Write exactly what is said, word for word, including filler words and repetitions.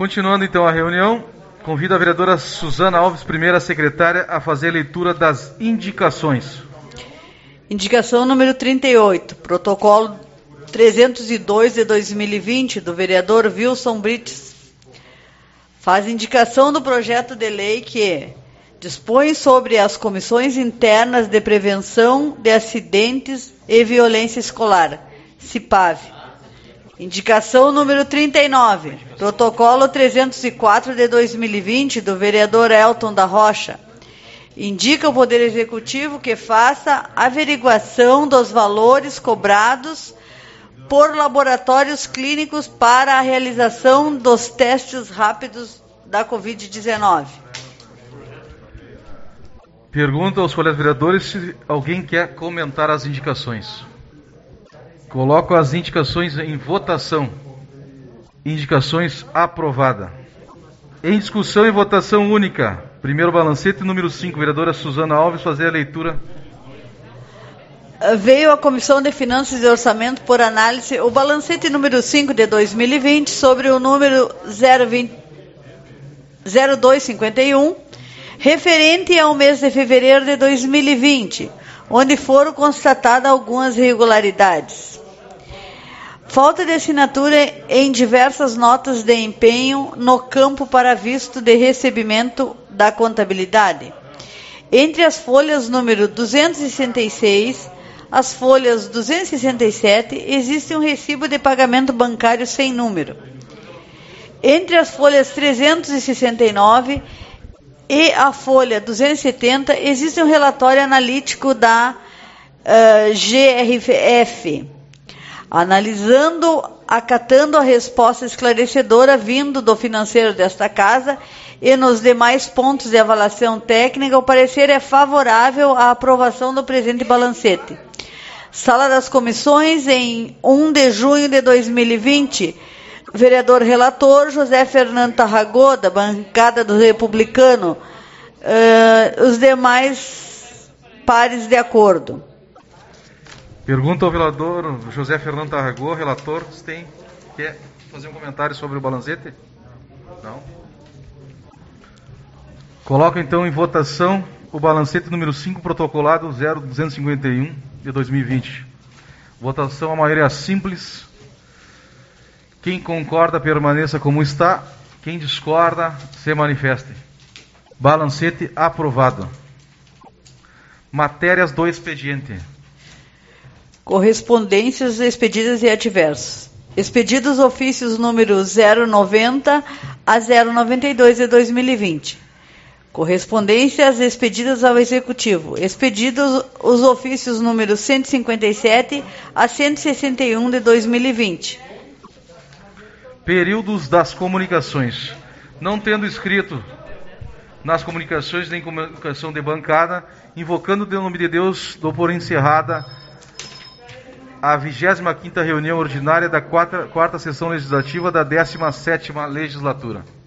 Continuando então a reunião, convido a vereadora Suzana Alves, primeira secretária, a fazer a leitura das indicações. Indicação número trinta e oito, protocolo trezentos e dois de dois mil e vinte, do vereador Wilson Brites. Faz indicação do projeto de lei que dispõe sobre as comissões internas de prevenção de acidentes e violência escolar, CIPAV. Indicação número trinta e nove, protocolo trezentos e quatro de dois mil e vinte, do vereador Elton da Rocha. Indica o Poder Executivo que faça averiguação dos valores cobrados por laboratórios clínicos para a realização dos testes rápidos da covid dezenove. Pergunto aos colegas vereadores se alguém quer comentar as indicações. Coloco as indicações em votação. Indicações aprovada. Em discussão e votação única. Primeiro balancete, número cinco, vereadora Suzana Alves, fazer a leitura. Veio à Comissão de Finanças e Orçamento por análise o balancete número cinco de dois mil e vinte sobre o número zero dois cinquenta e um, referente ao mês de fevereiro de dois mil e vinte, onde foram constatadas algumas irregularidades. Falta de assinatura em diversas notas de empenho no campo para visto de recebimento da contabilidade. Entre as folhas número duzentos e sessenta e seis, as folhas duzentos e sessenta e sete, existe um recibo de pagamento bancário sem número. Entre as folhas trezentos e sessenta e nove e a folha duzentos e setenta, existe um relatório analítico da uh, G R F. Analisando, acatando a resposta esclarecedora vindo do financeiro desta casa e nos demais pontos de avaliação técnica, o parecer é favorável à aprovação do presente balancete. Sala das Comissões, em um de junho de dois mil e vinte, vereador relator José Fernando Tarragó, da bancada do Republicano, uh, os demais pares de acordo. Pergunta ao vereador José Fernando Tarragó, relator, se tem, quer fazer um comentário sobre o balancete? Não? Coloco então em votação o balancete número cinco, protocolado zero duzentos e cinquenta e um de dois mil e vinte. Votação a maioria simples. Quem concorda permaneça como está, quem discorda se manifeste. Balancete aprovado. Matérias do expediente. Correspondências expedidas e adversos. Expedidos ofícios número zero noventa a zero noventa e dois de dois mil e vinte. Correspondências expedidas ao Executivo. Expedidos os ofícios número cento e cinquenta e sete a cento e sessenta e um de dois mil e vinte. Períodos das comunicações. Não tendo escrito nas comunicações nem comunicação de bancada, invocando o nome de Deus, dou por encerrada a vigésima quinta reunião ordinária da quarta, quarta sessão legislativa da décima sétima legislatura.